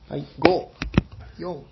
はい、5、4、 はい、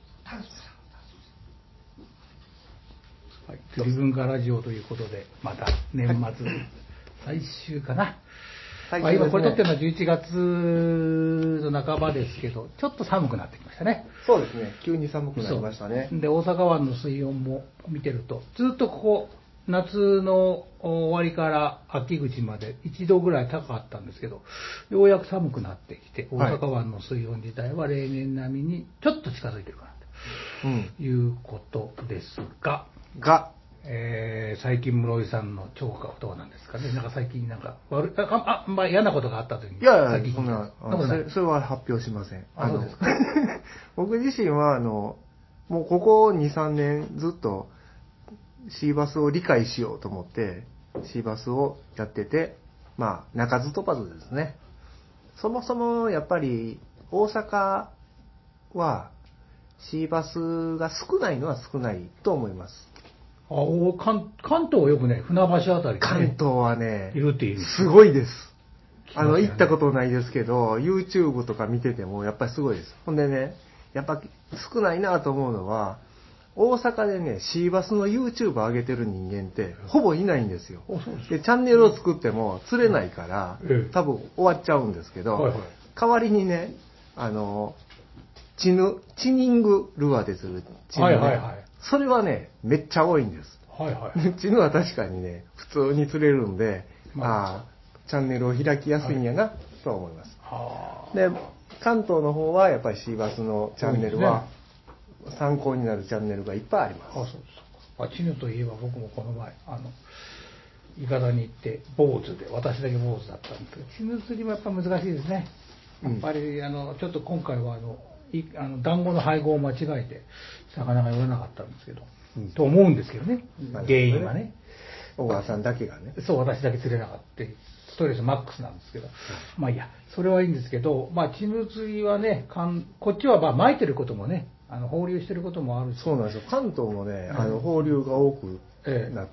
釣り文化ラジオということで、また年末、最終かな。まあ、今これ撮ってるのは11月の半ばですけど、ちょっと寒くなってきましたね。 そうですね、急に寒くなりましたね。 で、大阪湾の水温も見てると、ずっとここ、夏の終わりから秋口まで1度ぐらい高かったんですけど、ようやく寒くなってきて、大阪湾の水温自体は例年並みにちょっと近づいてるかなということですが、最近室井さんの聴覚はどうなんですかね。なんか最近なんかまあ嫌なことがあったという。 いやいや、そんなそれは発表しません。 そうですか。 僕自身はもうここ2、3年ずっとシーバスを理解しようと思ってシーバスをやってて、まあ鳴かず飛ばずですね。そもそもやっぱり大阪はシーバスが少ないのは少ないと思います。 関東はよくね、船橋あたり、ね、 関東はね、 いるっていう。 すごいです。行ったことないですけど、YouTube とか見ててもやっぱりすごいです。ほんでね、やっぱ少ないなと思うのは、大阪でね、シーバスの YouTube 上げてる人間ってほぼいないんですよ。で、チャンネルを作っても釣れないから、多分終わっちゃうんですけど、代わりにね、チニングルアーで釣るチヌね、それはね、めっちゃ多いんです。チヌは確かにね、普通に釣れるんで、チャンネルを開きやすいんやな、と思います。で、関東の方はやっぱりシーバスのチャンネルは、参考になるチャンネルがいっぱいあります。 そうですか。チヌといえば僕もこの前、伊方に行って、坊主で、私だけ坊主だったんですけど、チヌ釣りもやっぱ難しいですね。やっぱり、ちょっと今回は団子の配合を間違えて、魚が寄らなかったんですけど、と思うんですけどね、原因はね。 小川さんだけがね。 そう、私だけ釣れなかった。ストレスマックスなんですけど、まあいいや、それはいいんですけど、まあ、チヌ釣りはね、こっちはまあ巻いてることもね、放流してることもあるし。 そうなんですよ。関東もね、放流が多くなって、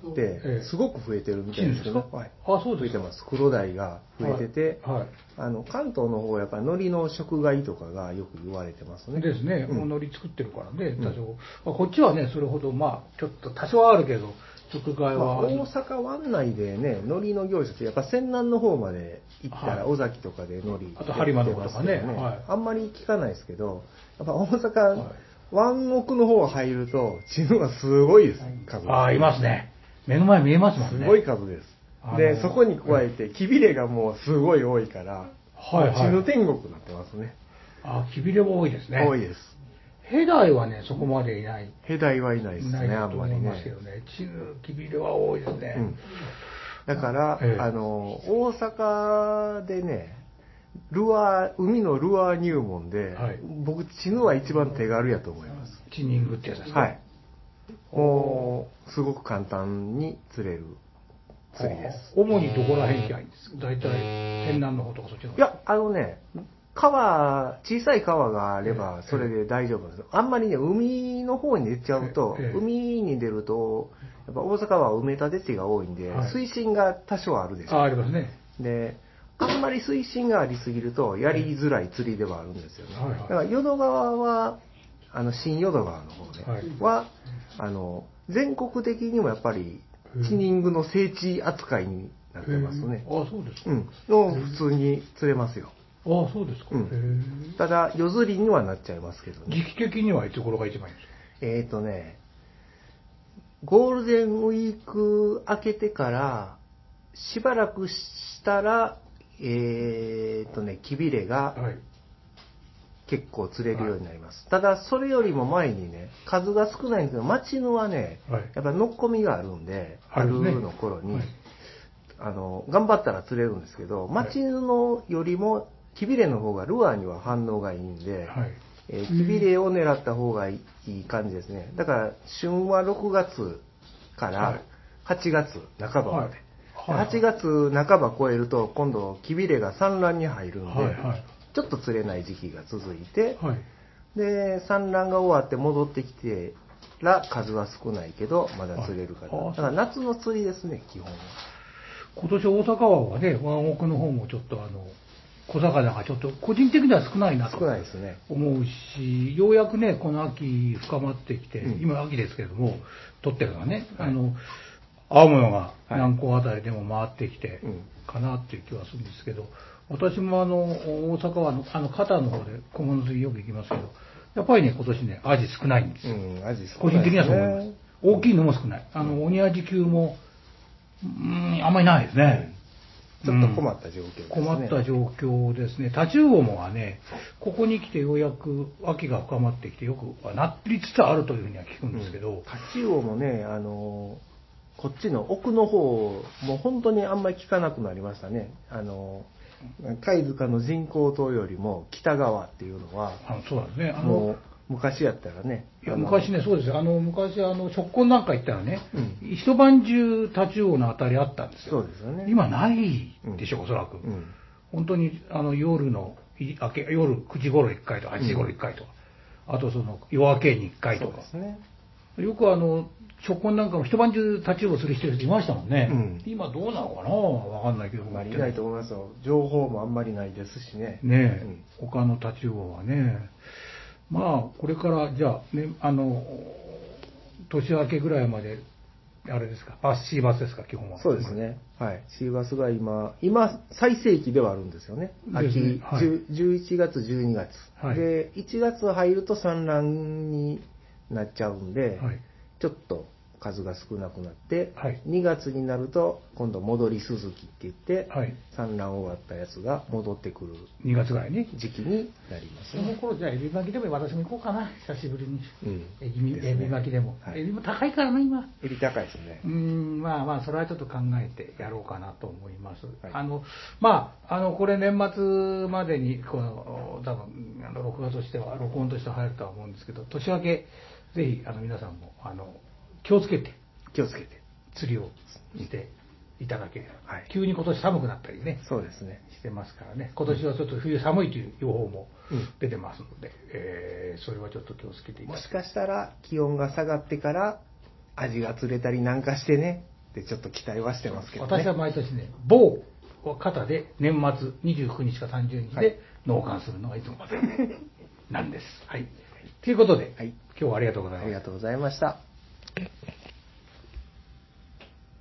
すごく増えてるみたいですけど、 そうですか。 増えてます。黒鯛が増えてて、関東の方はやっぱり海苔の食害とかがよく言われてますね。 ですね。海苔作ってるからね、多少。こっちはね、それほど、まあ、ちょっと多少はあるけど、食害は。 大阪湾内でね、海苔の業者って、やっぱ泉南の方まで行ったら、尾崎とかで海苔、 あと播磨とかね。 あんまり聞かないですけど、やっぱ大阪、湾奥の方入ると、チヌはすごいです、数。 いますね。目の前見えますもんね。 すごい数です。で、そこに加えて、キビレがもうすごい多いから、チヌ天国になってますね。 キビレも多いですね。 多いです。 ヘダイはね、そこまでいない。 ヘダイはいないですね、あんまりね。 チヌ、キビレは多いですね。 だから、大阪でね、海のルアー入門で、僕、チヌは一番手軽やと思います。 チニングってやつですか？ はい。もう、すごく簡単に釣れる釣りです。 主にどこら辺に入るんですか？大体、天南の方とかそっちの方？ いや、小さい川があれば、それで大丈夫です。あんまりね、海の方に出ちゃうと、海に出ると、やっぱ大阪は埋め立て地が多いんで、水深が多少あるでしょ。 ありますね。 で、あんまり水深がありすぎると、やりづらい釣りではあるんですよね。だから、淀川は、新淀川の方ね、全国的にもやっぱり、チニングの聖地扱いになってますね。 そうですか。 普通に釣れますよ。 そうですか。 ただ、夜釣りにはなっちゃいますけどね。 時期的にはいつ頃が一番いいんですか？ゴールデンウィーク明けてから、しばらくしたら、キビレが結構釣れるようになります。ただ、それよりも前にね、数が少ないんですけど、町のはね、やっぱりのっこみがあるんで、春の頃に、頑張ったら釣れるんですけど、町のよりも、キビレの方がルアーには反応がいいんで、キビレを狙った方がいい感じですね。だから、旬は6月から8月半ばまで。8月半ば超えると、今度、キビレが産卵に入るんで、ちょっと釣れない時期が続いて、で、産卵が終わって戻ってきてら、数は少ないけど、まだ釣れるから。だから夏の釣りですね、基本は。 今年大阪湾はね、湾奥の方もちょっと小魚がちょっと個人的には少ないなと少ないですね。 思うし、ようやくね、この秋深まってきて、今秋ですけれども、取ってるのはね、青物が南港あたりでも回ってきて、かなっていう気はするんですけど、私も大阪湾の肩の方で小物釣りよく行きますけど、やっぱりね、今年ね、アジ少ないんですよ。 アジ少ないですね。 個人的にはそう思います。大きいのも少ない。鬼アジ級も、あんまりないですね。 ちょっと困った状況ですね。 困った状況ですね。タチウオもがね、ここに来てようやく秋が深まってきてよくなりつつあるというふうには聞くんですけど。 タチウオもね、こっちの奥の方、もう本当にあんまり聞かなくなりましたね。貝塚の人工島よりも北側っていうのは、 そうですね。 もう昔やったらね。 いや昔ね、そうですよ。昔、直根なんか行ったらね、一晩中タチウオの当たりあったんですよ。 そうですよね。 今ないでしょ、おそらく。本当に、夜9時頃1回とか、8時頃1回とか、あと夜明けに1回とか。そうですね。よく直根なんかも一晩中タチウオする人いましたもんね。今どうなのかな、わかんないけど。 あんまりいないと思いますよ。情報もあんまりないですしね。 ねえ、他のタチウオはね。まあ、これから、じゃあ、ね、年明けぐらいまで、あれですか、シーバスですか、基本は。 そうですね。はい。シーバスが今、最盛期ではあるんですよね。秋、はい、11月、12月。はい、で、1月入ると産卵になっちゃうんで、はい、ちょっと数が少なくなって、はい、2月になると今度戻り続きって言って、はい、産卵終わったやつが戻ってくる 2月ぐらいに時期になりますね。 その頃じゃあエビ巻きでも私も行こうかな、久しぶりに。エビ巻きでも、はい、エビも高いからな今。 エビ高いですね。 まあまあそれはちょっと考えてやろうかなと思います。はい、まあこれ年末までに多分録音としては入るとは思うんですけど、年明けぜひ皆さんも気をつけて釣りをしていただければ、はい、急に今年寒くなったりね、 そうですね、 してますからね、今年はちょっと冬寒いという予報も出てますので、それはちょっと気をつけていただきもしかしたら気温が下がってからアジが釣れたりなんかしてねってちょっと期待はしてますけどね。 私は毎年ね、某方で年末29日か30日で納棺するのがいつもなんです。はい。ということで、はい、今日はありがとうございました。 ありがとうございました。